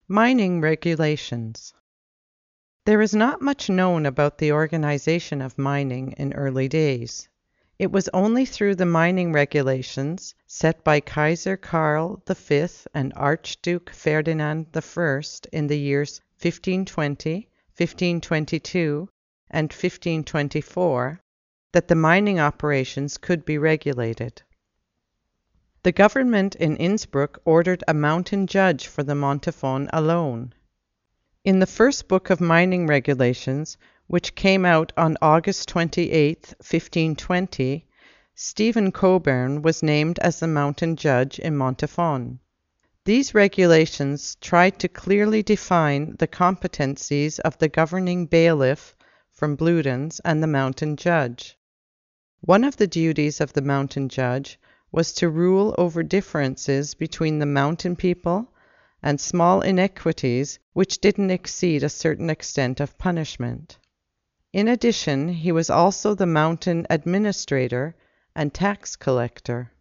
Mining regulations. There is not much known about the organization of mining in early days. It was only through the mining regulations set by Kaiser Karl V and Archduke Ferdinand I in the years 1520, 1522, and 1524 that the mining operations could be regulated. The government in Innsbruck ordered a mountain judge for the Montafon alone. In the first book of mining regulations, which came out on August 28, 1520, Stephen Coburn was named as the mountain judge in Montafon. These regulations tried to clearly define the competencies of the governing bailiff from Bludenz and the mountain judge. One of the duties of the mountain judge was to rule over differences between the mountain people and small iniquities which didn't exceed a certain extent of punishment. In addition, he was also the mountain administrator and tax collector.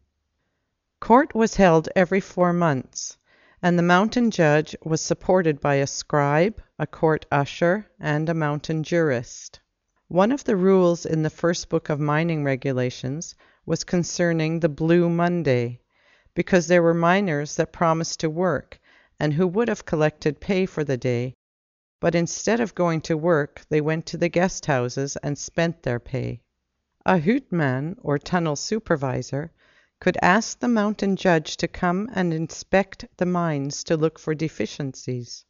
Court was held every 4 months, and the mountain judge was supported by a scribe, a court usher, and a mountain jurist. One of the rules in the first book of mining regulations was concerning the Blue Monday, because there were miners that promised to work and who would have collected pay for the day, but instead of going to work, they went to the guest houses and spent their pay. A hootman, or tunnel supervisor, could ask the mountain judge to come and inspect the mines to look for deficiencies.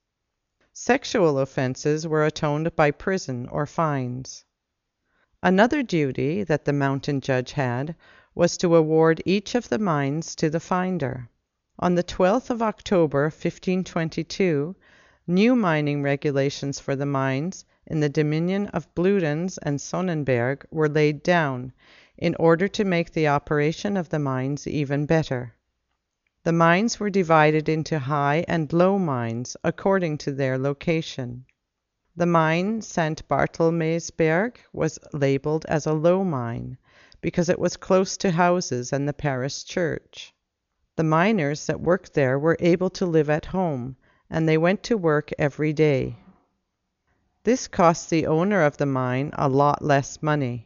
Sexual offenses were atoned by prison or fines. Another duty that the mountain judge had was to award each of the mines to the finder. On the 12th of October, 1522, new mining regulations for the mines in the dominion of Bludenz and Sonnenberg were laid down, in order to make the operation of the mines even better. The mines were divided into high and low mines according to their location. The mine St. Barthelmesberg was labeled as a low mine, because it was close to houses and the parish church. The miners that worked there were able to live at home, and they went to work every day. This cost the owner of the mine a lot less money.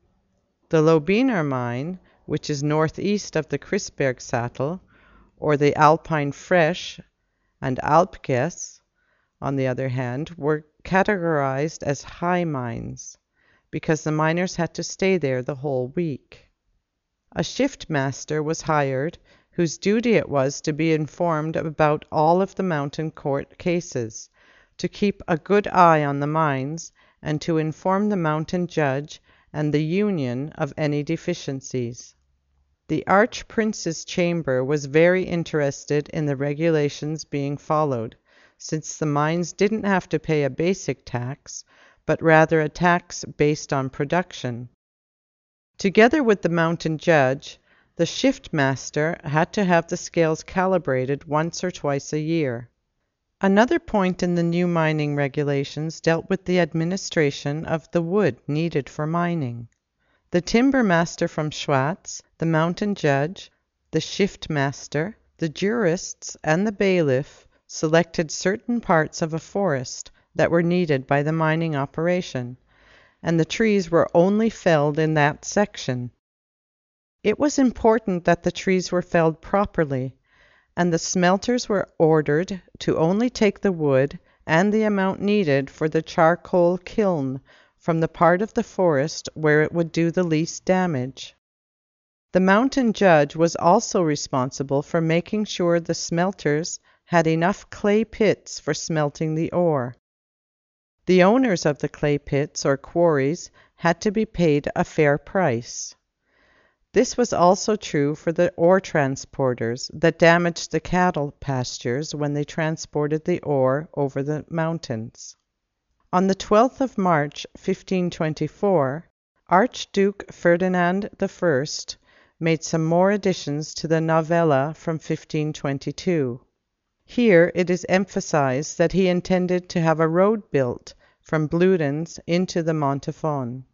The Lobiner mine, which is northeast of the Christbergsattel, or the Alpine Fresh and Alpges, on the other hand, were categorized as high mines, because the miners had to stay there the whole week. A shift master was hired, whose duty it was to be informed about all of the mountain court cases, to keep a good eye on the mines, and to inform the mountain judge and the union of any deficiencies. The Archprince's chamber was very interested in the regulations being followed, since the mines didn't have to pay a basic tax, but rather a tax based on production. Together with the mountain judge, the shift master had to have the scales calibrated once or twice a year. Another point in the new mining regulations dealt with the administration of the wood needed for mining. The timber master from Schwatz, the mountain judge, the shift master, the jurists, and the bailiff selected certain parts of a forest that were needed by the mining operation, and the trees were only felled in that section. It was important that the trees were felled properly, and the smelters were ordered to only take the wood and the amount needed for the charcoal kiln from the part of the forest where it would do the least damage. The mountain judge was also responsible for making sure the smelters had enough clay pits for smelting the ore. The owners of the clay pits or quarries had to be paid a fair price. This was also true for the ore transporters that damaged the cattle pastures when they transported the ore over the mountains. On the 12th of March, 1524, Archduke Ferdinand I made some more additions to the novella from 1522. Here it is emphasized that he intended to have a road built from Bludenz into the Montafon.